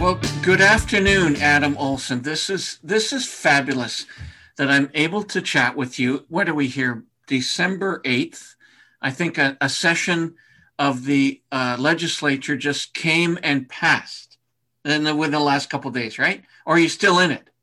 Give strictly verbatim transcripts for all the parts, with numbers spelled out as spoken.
Well, good afternoon, Adam Olson. This is this is fabulous that I'm able to chat with you. What are we here? December eighth. I think a, a session of the uh, legislature just came and passed in the, within the last couple of days, right? Or are you still in it?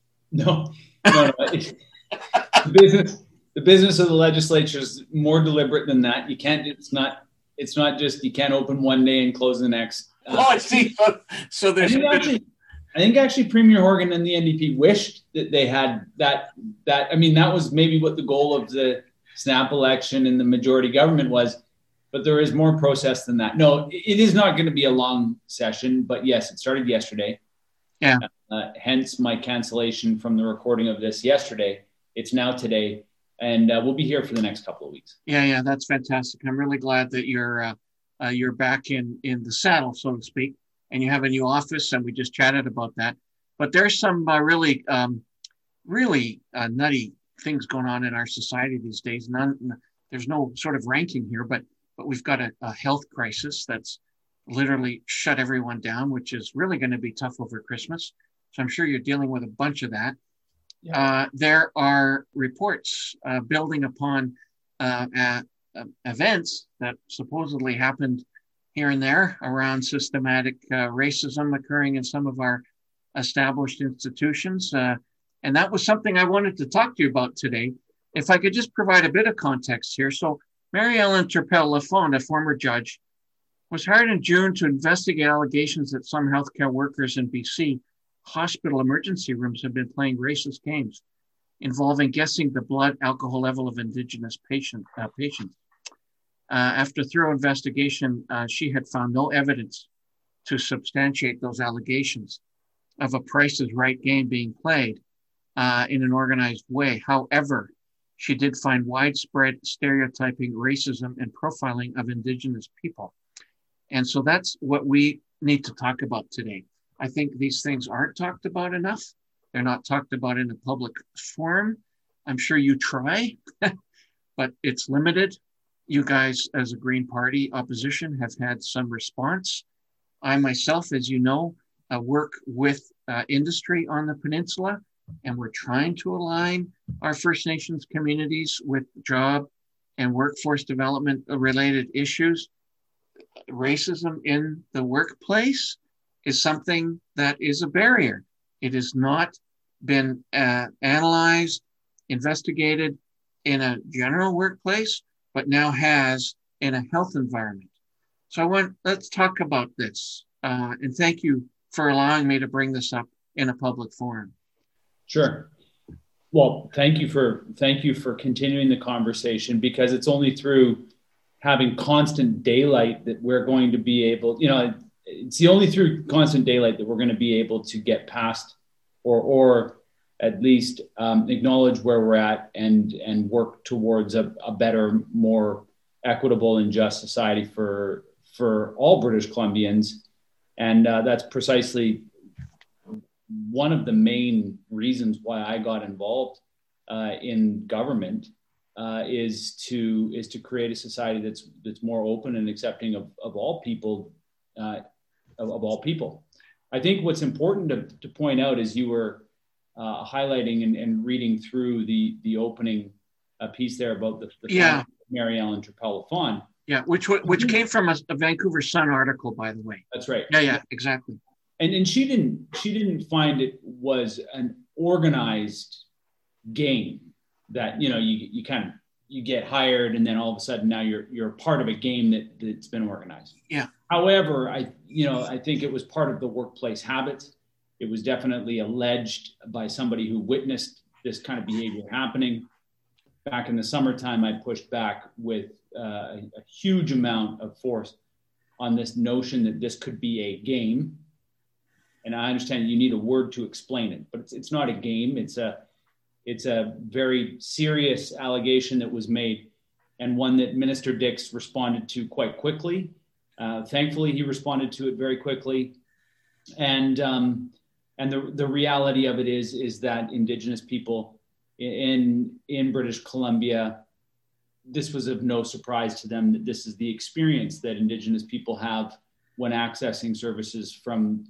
No, no, no. the business, the business of the legislature is more deliberate than that. You can't. It's not. It's not just you can't open one day and close the next. Uh, oh, I see. So there's. I think, actually, I think actually Premier Horgan and the N D P wished that they had that. That I mean, that was maybe what the goal of the snap election and the majority government was. But there is more process than that. No, it is not going to be a long session. But yes, it started yesterday. Yeah. Uh, hence my cancellation from the recording of this yesterday. It's now today, and uh, we'll be here for the next couple of weeks. Yeah, yeah, that's fantastic. I'm really glad that you're uh, uh, you're back in in the saddle, so to speak, and you have a new office, and we just chatted about that. But there's some uh, really, um, really uh, nutty things going on in our society these days. None, there's no sort of ranking here, but but we've got a, a health crisis that's literally shut everyone down, which is really going to be tough over Christmas. So I'm sure you're dealing with a bunch of that. Yeah. Uh, there are reports uh, building upon uh, uh, uh, events that supposedly happened here and there around systematic uh, racism occurring in some of our established institutions. Uh, and that was something I wanted to talk to you about today. If I could just provide a bit of context here. So Mary Ellen Turpel-Lafond, a former judge, was hired in June to investigate allegations that some healthcare workers in B C hospital emergency rooms have been playing racist games involving guessing the blood alcohol level of Indigenous patient, uh, patients. Uh, after thorough investigation, uh, she had found no evidence to substantiate those allegations of a Price is Right game being played uh, in an organized way. However, she did find widespread stereotyping, racism, and profiling of Indigenous people. And so that's what we need to talk about today. I think these things aren't talked about enough. They're not talked about in a public forum. I'm sure you try, but it's limited. You guys, as a Green Party opposition, have had some response. I myself, as you know, uh, work with uh, industry on the peninsula, and we're trying to align our First Nations communities with job and workforce development related issues. Racism in the workplace is something that is a barrier. It has not been uh, analyzed, investigated in a general workplace, but now has in a health environment. So I want, let's talk about this. Uh, and thank you for allowing me to bring this up in a public forum. Sure. Well, thank you for, thank you for continuing the conversation, because it's only through having constant daylight that we're going to be able, you know, it's the only through constant daylight that we're going to be able to get past or, or at least um, acknowledge where we're at and, and work towards a, a better, more equitable and just society for, for all British Columbians. And uh, that's precisely one of the main reasons why I got involved uh, in government. Uh, is to is to create a society that's that's more open and accepting of, of all people, uh, of, of all people. I think what's important to, to point out is you were uh, highlighting and, and reading through the the opening uh, piece there about the, the yeah. Mary Ellen Turpel-Lafond. Yeah, which which came from a, a Vancouver Sun article, by the way. That's right. Yeah, yeah, exactly. And and she didn't she didn't find it was an organized game. That, you know, you you kind of, you get hired and then all of a sudden now you're you're part of a game that, that's been organized. Yeah. However, I, you know, I think it was part of the workplace habits. It was definitely alleged by somebody who witnessed this kind of behavior happening. Back in the summertime, I pushed back with uh, a, a huge amount of force on this notion that this could be a game. And I understand you need a word to explain it, but it's it's not a game. It's a It's a very serious allegation that was made, and one that Minister Dix responded to quite quickly. Uh, thankfully, he responded to it very quickly. And um, and the, the reality of it is, is that Indigenous people in, in British Columbia, this was of no surprise to them that this is the experience that Indigenous people have when accessing services from the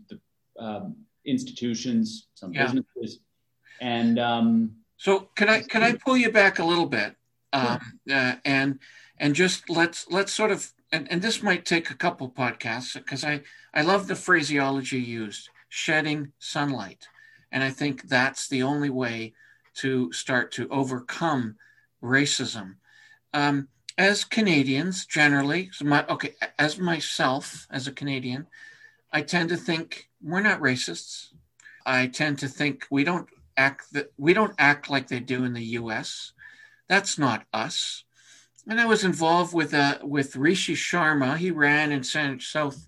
um, institutions, some Yeah. businesses. And um, so can I can I pull you back a little bit, um, uh, and and just let's let's sort of and, and this might take a couple podcasts because I I love the phraseology used, shedding sunlight, and I think that's the only way to start to overcome racism. Um, as Canadians, generally, so my, okay, as myself as a Canadian, I tend to think we're not racists. I tend to think we don't act that we don't act like they do in the U S. That's not us. And I was involved with uh, with Rishi Sharma. He ran in South.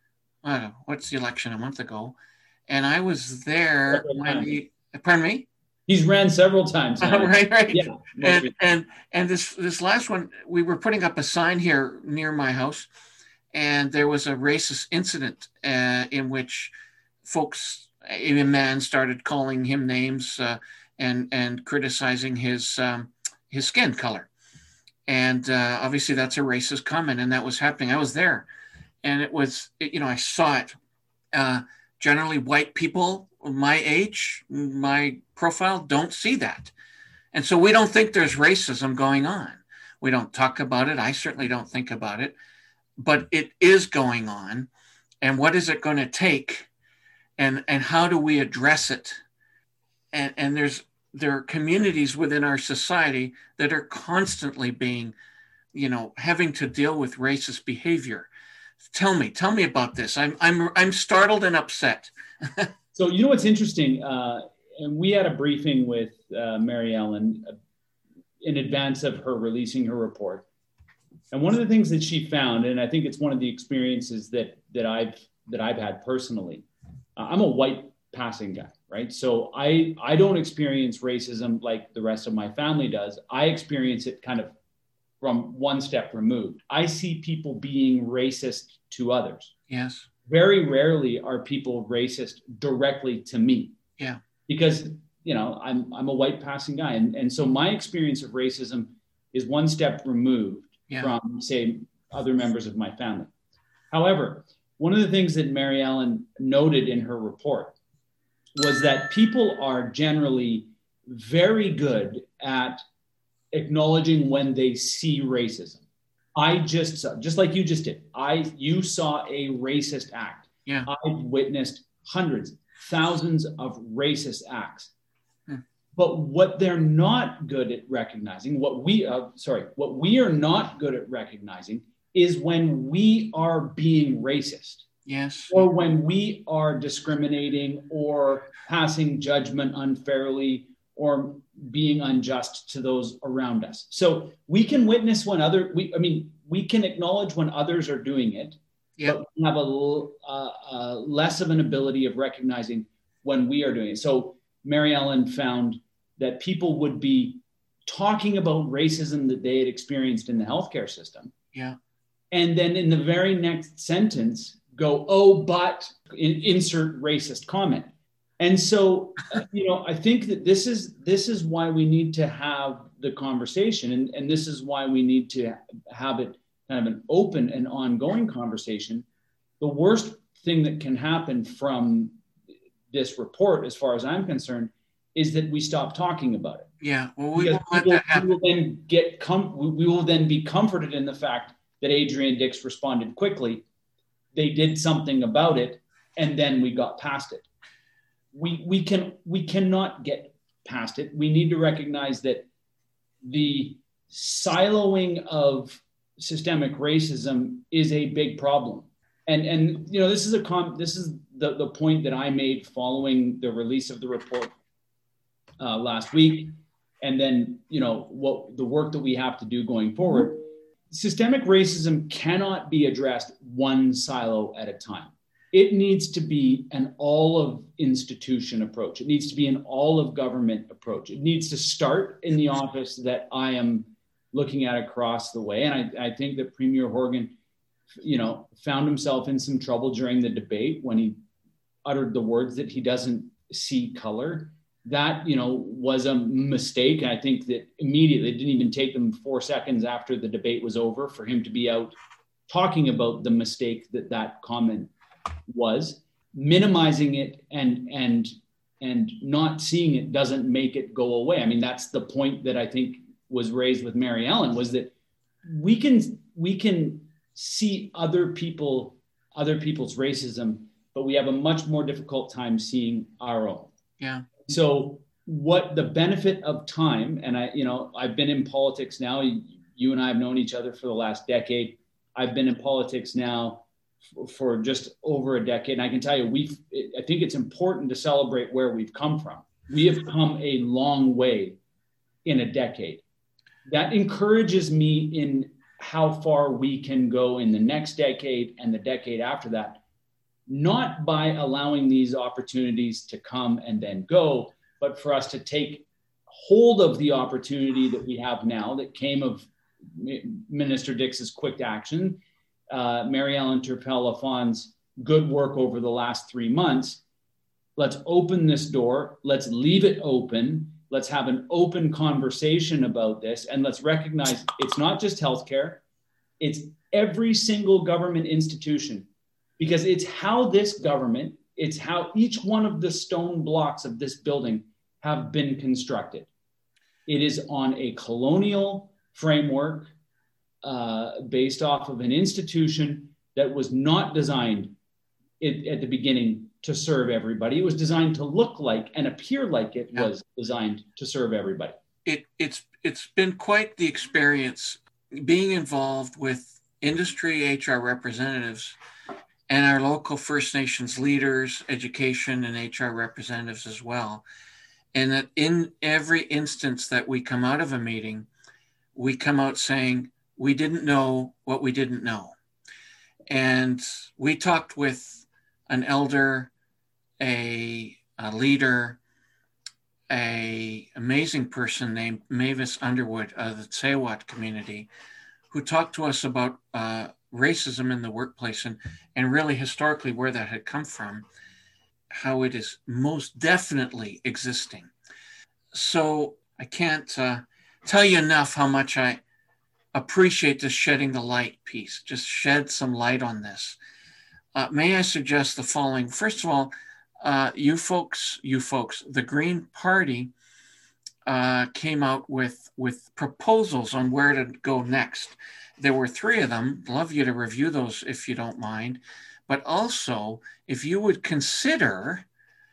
I don't know, what's the election a month ago, and I was there when he. Pardon me. He's ran several times now. right, right. Yeah. And, and and this this last one, we were putting up a sign here near my house, and there was a racist incident uh, in which folks, a man started calling him names uh, and and criticizing his um, his skin color, and uh, obviously that's a racist comment, and that was happening. I was there, and it was it, you know I saw it. Uh, generally, white people my age, my profile, don't see that. And so we don't think there's racism going on. We don't talk about it. I certainly don't think about it, but it is going on. And what is it going to take? And, and how do we address it? And, and there's, there are communities within our society that are constantly being, you know, having to deal with racist behavior. Tell me, tell me about this. I'm, I'm, I'm startled and upset. So, you know what's interesting? Uh, and we had a briefing with uh, Mary Ellen uh, in advance of her releasing her report. And one of the things that she found, and I think it's one of the experiences that that I've that I've had personally, uh, I'm a white passing guy, right? So I I don't experience racism like the rest of my family does. I experience it kind of from one step removed. I see people being racist to others. Yes. Very rarely are people racist directly to me. Yeah. Because, you know, I'm I'm a white passing guy. And, and so my experience of racism is one step removed yeah. from, say, other members of my family. However, one of the things that Mary Ellen noted in her report was that people are generally very good at acknowledging when they see racism. I just saw, just like you just did, I you saw a racist act. Yeah. I've witnessed hundreds, thousands of racist acts. Hmm. But what they're not good at recognizing, what we uh, sorry, what we are not good at recognizing is when we are being racist. Yes. Or when we are discriminating or passing judgment unfairly or being unjust to those around us. So we can witness when other, we, I mean, we can acknowledge when others are doing it, yep. but we have a, a, a less of an ability of recognizing when we are doing it. So Mary Ellen found that people would be talking about racism that they had experienced in the healthcare system. Yeah. And then in the very next sentence go, oh, but in, insert racist comment. And so, uh, you know, I think that this is this is why we need to have the conversation, and, and this is why we need to have it kind of an open and ongoing conversation. The worst thing that can happen from this report, as far as I'm concerned, is that we stop talking about it. Yeah, well, we won't let that happen. We will then get com- we will then be comforted in the fact that Adrian Dix responded quickly. They did something about it, and then we got past it. We we can we cannot get past it. We need to recognize that the siloing of systemic racism is a big problem. And and you know this is a com- this is the, the point that I made following the release of the report uh, last week, and then you know what the work that we have to do going forward. Systemic racism cannot be addressed one silo at a time. It needs to be an all of institution approach. It needs to be an all of government approach. It needs to start in the office that I am looking at across the way. And I, I think that Premier Horgan, you know, found himself in some trouble during the debate when he uttered the words that he doesn't see color. That, you know, was a mistake. And I think that immediately, it didn't even take them four seconds after the debate was over for him to be out talking about the mistake that that comment was. minimizing it and and and not seeing it doesn't make it go away. I mean, that's the point that I think was raised with Mary Ellen, was that we can we can see other people other people's racism, but we have a much more difficult time seeing our own. Yeah. So what the benefit of time, and I, you know, I've been in politics now. You and I have known each other for the last decade. I've been in politics now for, for just over a decade. And I can tell you, we've, I think it's important to celebrate where we've come from. We have come a long way in a decade. That encourages me in how far we can go in the next decade and the decade after that, not by allowing these opportunities to come and then go, but for us to take hold of the opportunity that we have now that came of Minister Dix's quick action, uh, Mary Ellen Turpel-Lafond's good work over the last three months. Let's open this door. Let's leave it open. Let's have an open conversation about this. And let's recognize it's not just healthcare. It's every single government institution, because it's how this government, it's how each one of the stone blocks of this building have been constructed. It is on a colonial framework uh, based off of an institution that was not designed it, at the beginning to serve everybody. It was designed to look like and appear like it yeah. was designed to serve everybody. It, it's it's been quite the experience being involved with industry H R representatives and our local First Nations leaders, education and H R representatives as well. And that in every instance that we come out of a meeting, we come out saying, we didn't know what we didn't know. And we talked with an elder, a, a leader, a amazing person named Mavis Underwood of the Tsewat community, who talked to us about uh, racism in the workplace and, and really historically where that had come from, how it is most definitely existing. So I can't uh, tell you enough how much I appreciate this shedding the light piece. Just shed some light on this. Uh, may I suggest the following? First of all, uh, you folks, you folks, the Green Party uh, came out with, with proposals on where to go next. There were three of them. Love you to review those if you don't mind. But also, if you would consider,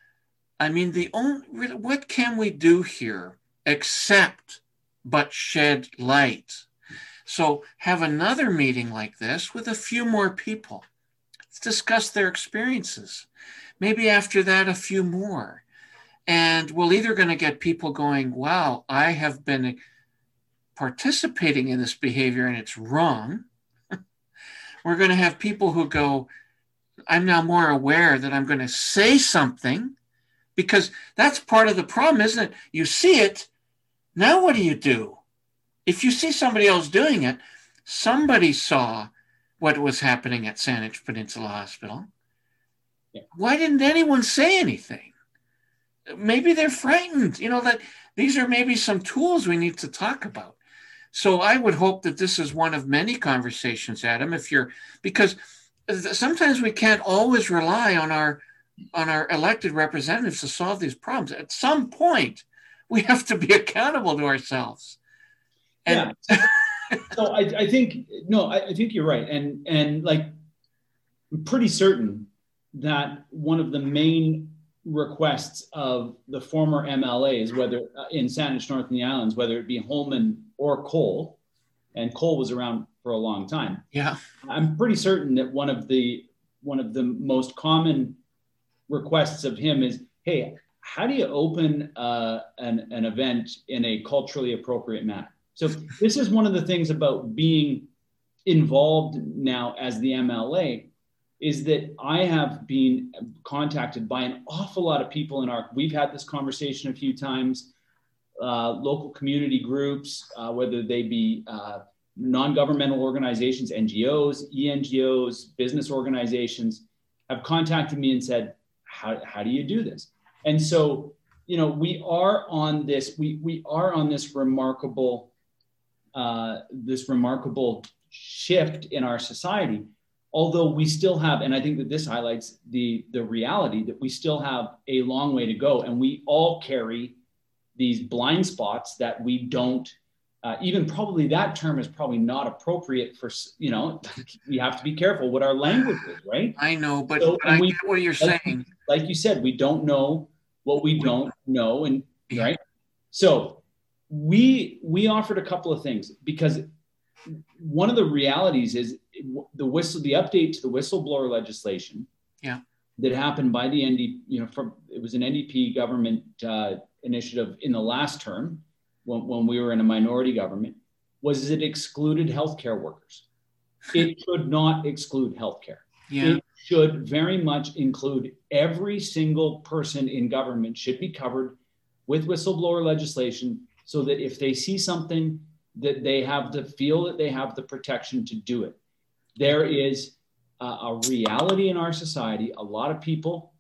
I mean, the only, what can we do here except but shed light? So have another meeting like this with a few more people. Let's discuss their experiences. Maybe after that, a few more. And we're either going to get people going, wow, I have been participating in this behavior and it's wrong. We're going to have people who go, I'm now more aware that I'm going to say something, because that's part of the problem, isn't it? You see it. Now what do you do? If you see somebody else doing it, somebody saw what was happening at Saanich Peninsula Hospital. Yeah. Why didn't anyone say anything? Maybe they're frightened. You know, that these are maybe some tools we need to talk about. So I would hope that this is one of many conversations, Adam, if you're, because sometimes we can't always rely on our on our elected representatives to solve these problems. At some point, we have to be accountable to ourselves. And yeah. So I, I think, no, I, I think you're right. And, and like, I'm pretty certain that one of the main requests of the former M L As, whether uh, in Saanich North and the Islands, whether it be Holman or Cole, and Cole was around for a long time. Yeah. I'm pretty certain that one of the, one of the most common requests of him is, hey, how do you open uh, an, an event in a culturally appropriate manner? So this is one of the things about being involved now as the M L A, is that I have been contacted by an awful lot of people in our, we've had this conversation a few times, uh, local community groups, uh, whether they be uh, non-governmental organizations, N G Os, E N G Os, business organizations, have contacted me and said, how, how do you do this? And so, you know, we are on this, we, we are on this remarkable, uh, this remarkable shift in our society. although we still have, and I think that this highlights the, the reality that we still have a long way to go, and we all carry these blind spots that we don't, uh, even probably that term is probably not appropriate for, you know, we have to be careful what our language is, right? I know, but, So, but I we, get what you're like, saying. Like you said, we don't know what we don't know, and Yeah. right. So we we offered a couple of things, because one of the realities is the whistle, the update to the whistleblower legislation. Yeah. That happened by the N D, you know, from it was an N D P government uh, initiative in the last term when, when we were in a minority government, was it excluded healthcare workers. It should not exclude healthcare. Yeah. It should very much include every single person in government should be covered with whistleblower legislation, so that if they see something, that they have to feel that they have the protection to do it. There is a, a reality in our society. A lot of people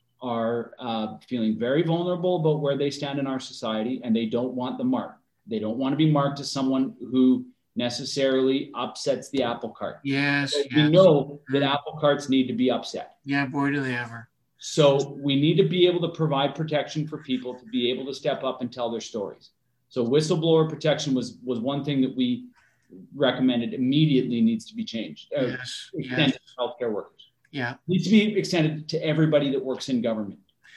are uh, feeling very vulnerable about where they stand in our society, and they don't want the mark. They don't want to be marked as someone who necessarily upsets the apple cart. Yes, So yes. we know that apple carts need to be upset. Yeah, boy, do they ever. So we need to be able to provide protection for people to be able to step up and tell their stories. So whistleblower protection was was one thing that we recommended immediately needs to be changed. Uh, Yes, extended yes. to healthcare workers. Yeah. Needs to be extended to everybody that works in government.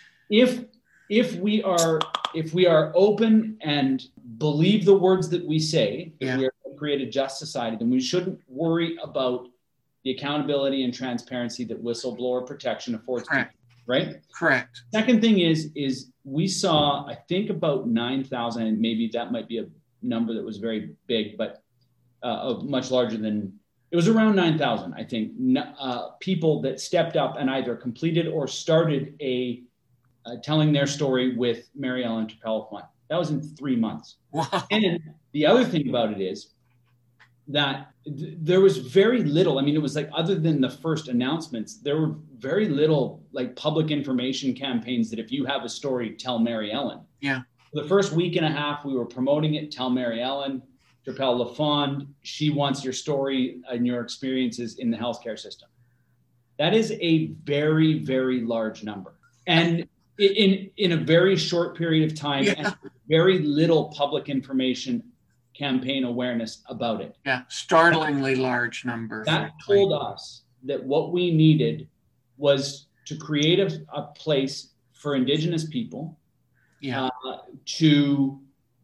If if we are if we are open and believe the words that we say, that Yeah. we are going to create a just society, then we shouldn't worry about the accountability and transparency that whistleblower protection affords. Correct. People, right? Correct. Second thing is, is we saw, I think about nine thousand, and maybe that might be a number that was very big, but uh, much larger than, it was around nine thousand, I think, uh, people that stepped up and either completed or started a uh, telling their story with Mary Ellen Trapelo-Fund. That was in three months. Wow. And the other thing about it is that th- there was very little, I mean, it was like, other than the first announcements, there were very little like public information campaigns that if you have a story, tell Mary Ellen. Yeah. For the first week and a half, we were promoting it, tell Mary Ellen, Trapelo-Fund, she wants your story and your experiences in the healthcare system. That is a very, very large number. And in, in a very short period of time, Yeah. and very little public information campaign awareness about it. Yeah. Startlingly large number. That told us that what we needed was to create a, a place for Indigenous people Yeah. uh, to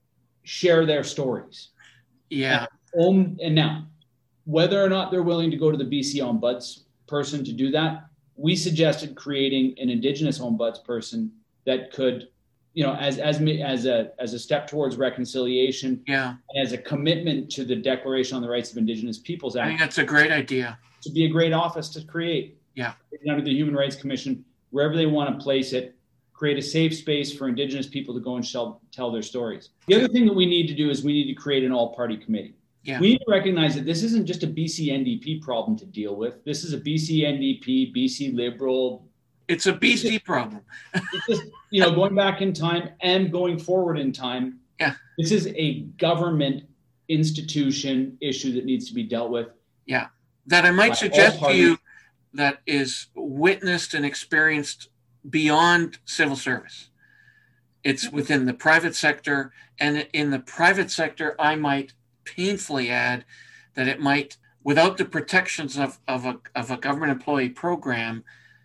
share their stories. Yeah. Um, and now, whether or not they're willing to go to the B C Ombuds person to do that, we suggested creating an Indigenous Ombuds person that could, you know, as as as a as a step towards reconciliation, Yeah. and as a commitment to the Declaration on the Rights of Indigenous Peoples I Act, think that's a great idea. to be a great office to create. Yeah. Under the Human Rights Commission, wherever they want to place it, create a safe space for Indigenous people to go and shall, tell their stories. The other thing that we need to do is we need to create an all-party committee. Yeah. We need to recognize that this isn't just a B C N D P problem to deal with. This is a B C N D P, B C Liberal. It's a B C problem. It's just, you know, going back in time and going forward in time. Yeah. This is a government institution issue that needs to be dealt with. Yeah. That I might By suggest all to you that is witnessed and experienced beyond civil service. It's within the private sector, and in the private sector, I might painfully add that it might, without the protections of, of, a, of a government employee program,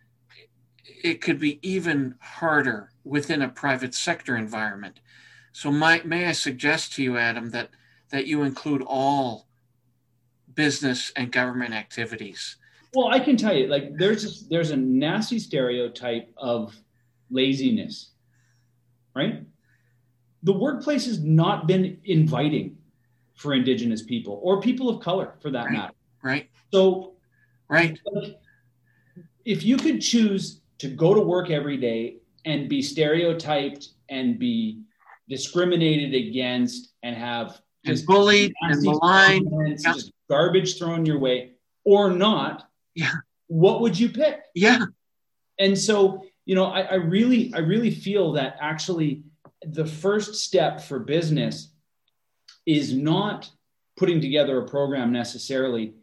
it could be even harder within a private sector environment. So my, may I suggest to you, Adam, that, that you include all business and government activities. Well, I can tell you, like, there's a, there's a nasty stereotype of laziness, right? The workplace has not been inviting for Indigenous people or people of color, for that Right. matter. Right. So, Right. like, if you could choose to go to work every day and be stereotyped and be discriminated against and have And just bullied and nasty maligned. comments, Yeah. just garbage thrown your way, or not, Yeah. what would you pick? Yeah. And so, you know, I, I really, I really feel that actually the first step for business is not putting together a program necessarily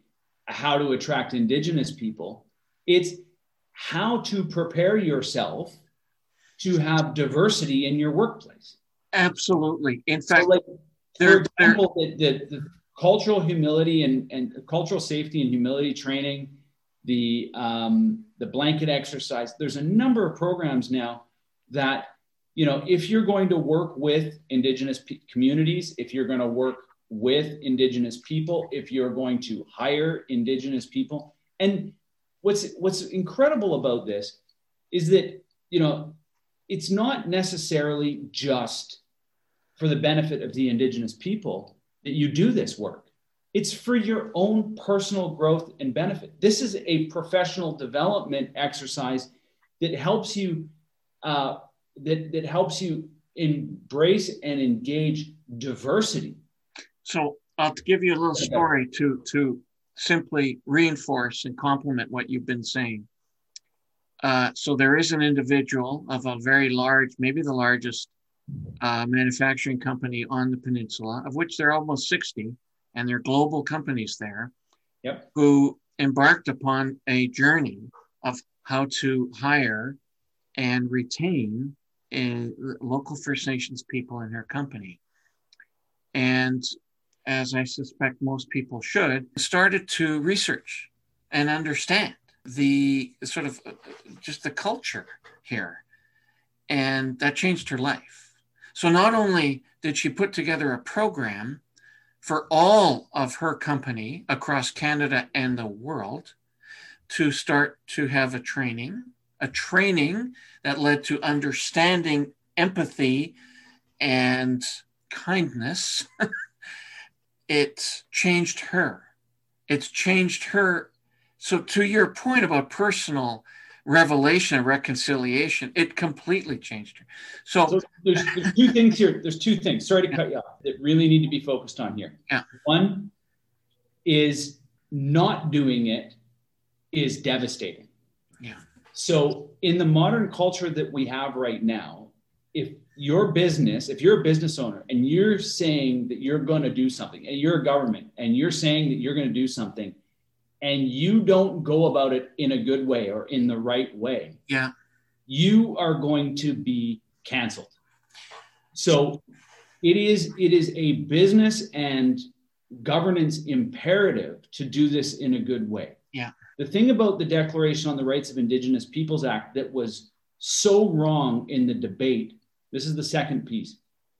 how to attract Indigenous people. It's how to prepare yourself to have diversity in your workplace. Absolutely. In fact, so like, there, for example, the, the, the cultural humility and, and cultural safety and humility training, the um, the blanket exercise. There's a number of programs now that, you know, if you're going to work with Indigenous p- communities, if you're going to work with Indigenous people, if you're going to hire Indigenous people, and what's what's incredible about this is that, you know, it's not necessarily just for the benefit of the Indigenous people that you do this work. It's for your own personal growth and benefit. This is a professional development exercise that helps you uh, that, that helps you embrace and engage diversity. So I'll give you a little story to, to simply reinforce and complement what you've been saying. Uh, so there is an individual of a very large, maybe the largest uh, manufacturing company on the peninsula, of which there are almost sixty, and they're global companies there, yep. who embarked upon a journey of how to hire and retain a, local First Nations people in their company. And as I suspect most people should, started to research and understand the sort of uh, just the culture here. And that changed her life. So not only did she put together a program for all of her company across Canada and the world to start to have a training, a training that led to understanding, empathy, and kindness. It changed her. It's changed her. So to your point about personal revelation and reconciliation, it completely changed her. So, so there's, there's two things here. There's two things, sorry to yeah. cut you off, that really need to be focused on here. Yeah. One is not doing it is devastating. Yeah. So in the modern culture that we have right now, if your business, if you're a business owner and you're saying that you're going to do something, and you're a government and you're saying that you're going to do something, and you don't go about it in a good way or in the right way, yeah, you are going to be canceled. So it is it is a business and governance imperative to do this in a good way. Yeah. The thing about the Declaration on the Rights of Indigenous Peoples Act that was so wrong in the debate, this is the second piece,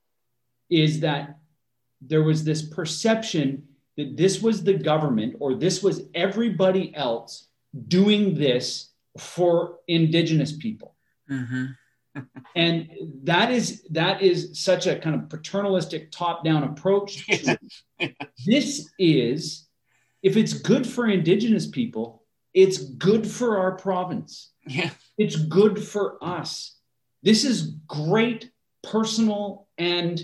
is that there was this perception that this was the government or this was everybody else doing this for Indigenous people. Mm-hmm. And that is that is such a kind of paternalistic top-down approach to it. Yes. This is, if it's good for Indigenous people, it's good for our province. Yeah. It's good for us. This is great personal and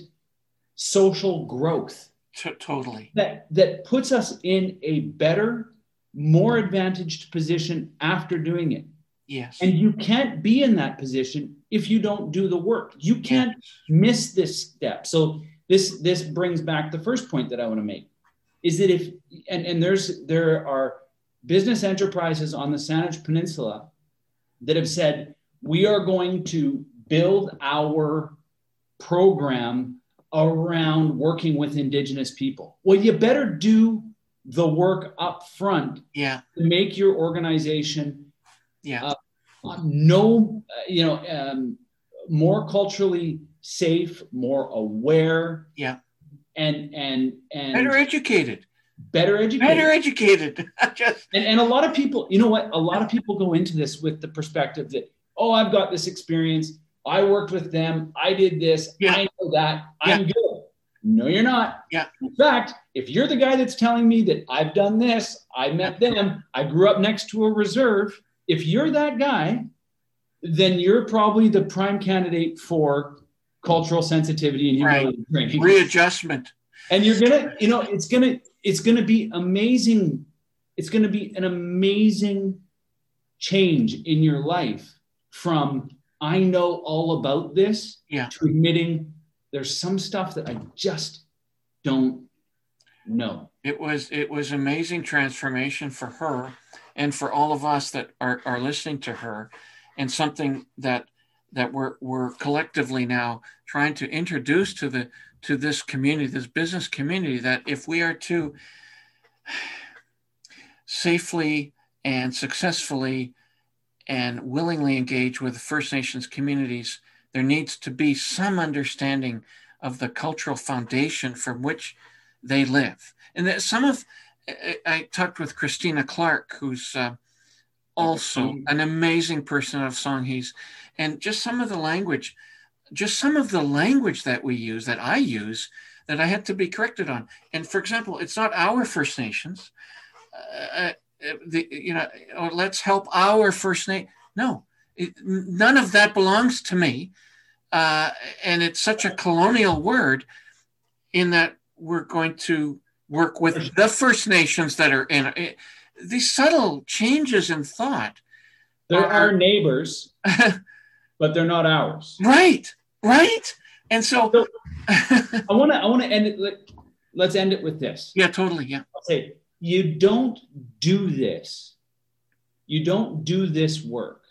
social growth. T- totally. That, that puts us in a better, more advantaged position after doing it. Yes. And you can't be in that position if you don't do the work. You can't miss this step. So this, this brings back the first point that I want to make, is that if, and, and there's, there are business enterprises on the Saanich Peninsula that have said, we are going to build our program around working with Indigenous people. Well, you better do the work up front yeah. to make your organization yeah. uh, no, uh, you know, um, more culturally safe, more aware, yeah, and and and better educated, better educated, better educated. Just and and a lot of people, you know what? A lot of people go into this with the perspective that, oh, I've got this experience. I worked with them. I did this. Yeah. I know that. Yeah. I'm good. No, you're not. Yeah. In fact, if you're the guy that's telling me that I've done this, I met them, I grew up next to a reserve. If you're that guy, then you're probably the prime candidate for cultural sensitivity and humility right. training. Readjustment. And you're gonna, you know, it's gonna, it's gonna be amazing. It's gonna be an amazing change in your life from I know all about this yeah. to admitting there's some stuff that I just don't know. It was it was amazing transformation for her and for all of us that are, are listening to her, and something that that we're we're collectively now trying to introduce to the to this community, this business community, that if we are to safely and successfully and willingly engage with the First Nations communities, there needs to be some understanding of the cultural foundation from which they live. And that some of, I, I talked with Christina Clark, who's uh, also an amazing person of Songhees, and just some of the language, just some of the language that we use, that I use, that I had to be corrected on. And for example, it's not our First Nations. Uh, the, you know, or let's help our First Nation. No, it, none of that belongs to me. Uh, and it's such a colonial word in that we're going to work with the First Nations that are in it. These subtle changes in thought. They're are, our neighbors, but they're not ours. Right, right. And so, so I want to I want to end it. Let, let's end it with this. Yeah, totally. Yeah. I'll say, you don't do this. You don't do this work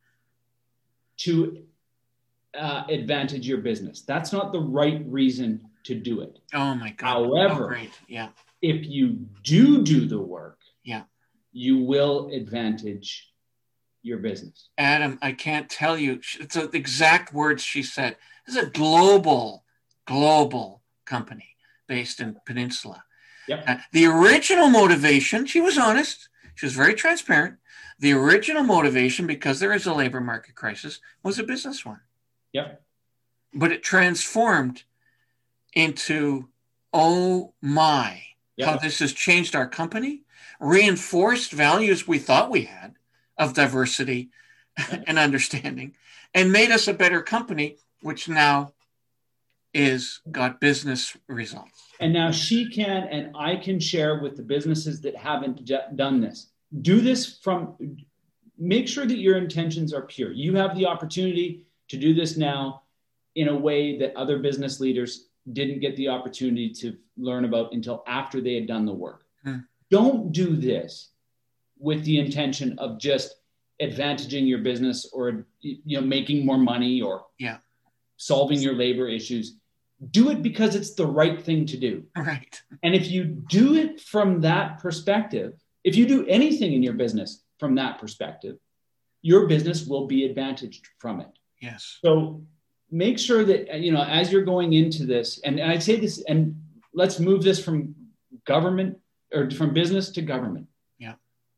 to uh, advantage your business. That's not the right reason to do it. Oh my God. However, oh, great. Yeah. if you do do the work, yeah, you will advantage your business. Adam, I can't tell you. It's the exact words she said. This is a global, global company based in Peninsula. Yep. Uh, the original motivation, she was honest. She was very transparent. The original motivation, because there is a labor market crisis, was a business one. Yep. But it transformed into, oh my, yep. how this has changed our company, reinforced values we thought we had of diversity yep. and understanding, and made us a better company, which now is got business results. And now she can, and I can share with the businesses that haven't j- done this. Do this from, make sure that your intentions are pure. You have the opportunity to do this now in a way that other business leaders didn't get the opportunity to learn about until after they had done the work. Hmm. Don't do this with the intention of just advantaging your business or, you know, making more money or yeah. solving your labor issues. Do it because it's the right thing to do. Right. And if you do it from that perspective, if you do anything in your business from that perspective, your business will be advantaged from it. Yes. So make sure that, you know, as you're going into this, and, and I'd say this, and let's move this from government or from business to government. Yeah.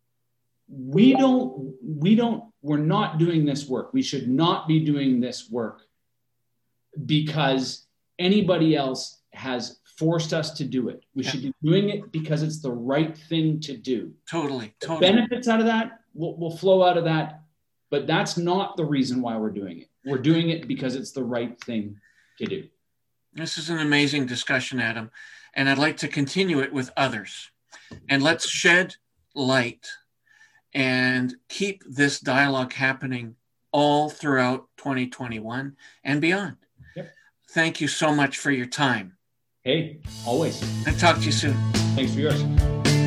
We don't, we don't, we're not doing this work. We should not be doing this work because anybody else has forced us to do it. We yeah. should be doing it because it's the right thing to do. Totally. Totally. The benefits out of that will, will flow out of that, but that's not the reason why we're doing it. We're doing it because it's the right thing to do. This is an amazing discussion, Adam, and I'd like to continue it with others. And let's shed light and keep this dialogue happening all throughout twenty twenty-one and beyond. Yep. Thank you so much for your time. Hey, always. I'll talk to you soon. Thanks for yours.